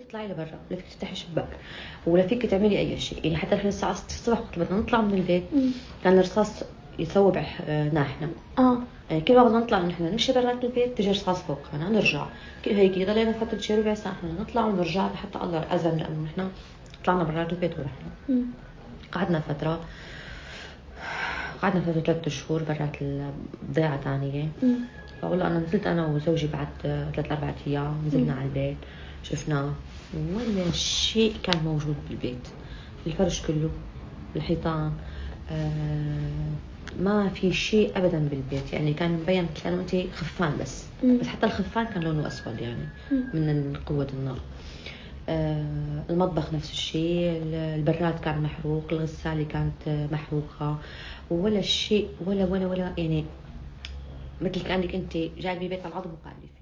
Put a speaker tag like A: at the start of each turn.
A: تطلعي لبرا ولا فيك تفتحي شباك ولا فيك تعملي اي شيء. يعني حتى احنا الساعه 6 الصبح وقت بدنا نطلع من البيت كان الرصاص يصوب ناحنا. يعني كل وقت نطلع نحن نمشي برات البيت تجي رصاص فوقنا نرجع كل هيك ضلينا فتره شي ربع ساعه احنا نطلع ونرجع لحتى الله اذن لانه نحن طلعنا برات البيت ورحنا. قعدنا فتره 3 شهور برات الضيعه ثانيه. فأقول أنا نزلت أنا وزوجي بعد 3-4 أيام نزلنا على البيت شفناه ولا شيء كان موجود بالبيت. الفرش كله الحيطان ما في شيء أبدا بالبيت. يعني كان مبين كأنه أنت خفان بس حتى الخفان كان لونه أسود يعني من قوة النار. المطبخ نفس الشيء، البراد كان محروق، الغسالة كانت محروقة ولا شيء ولا يعني مثل كأنك أنت جايبة بيت على العظم وقاعدة فيه.